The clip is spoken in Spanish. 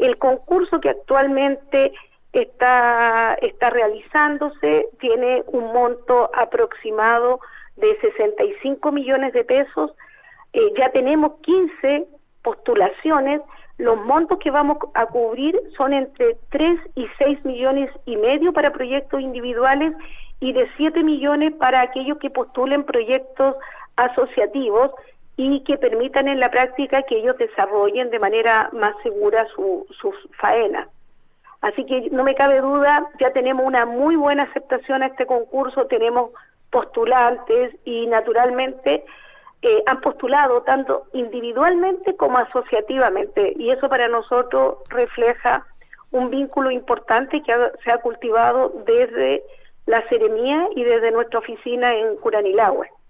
El concurso que actualmente está realizándose tiene un monto aproximado de 65 millones de pesos. Ya tenemos 15 postulaciones. Los montos que vamos a cubrir son entre 3 y 6 millones y medio para proyectos individuales y de 7 millones para aquellos que postulen proyectos asociativos y que permitan en la práctica que ellos desarrollen de manera más segura sus faenas. Así que no me cabe duda, ya tenemos una muy buena aceptación a este concurso, tenemos postulantes y naturalmente han postulado tanto individualmente como asociativamente, y eso para nosotros refleja un vínculo importante que se ha cultivado desde la Seremía y desde nuestra oficina en Curanilahue.